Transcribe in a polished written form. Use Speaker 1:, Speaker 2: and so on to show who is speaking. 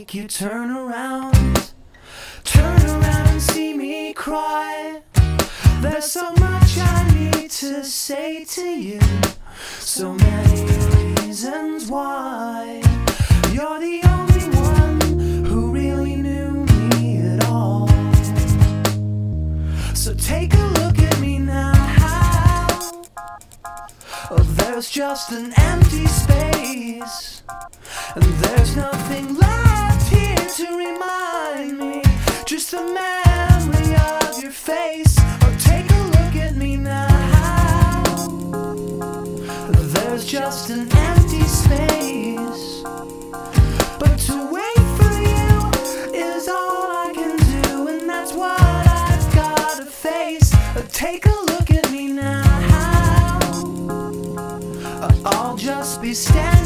Speaker 1: make you turn around and see me cry. There's so much I need to say to you, so many reasons why. You're the only one who really knew me at all. So take a look at me now. Oh, there's just an empty space, and there's nothing left here to remind me, just the memory of your face. Oh, take a look at me now. There's just an empty space, but to wait for you is all I can do, and that's what I've gotta face. Take a look at me now. I'll just be standing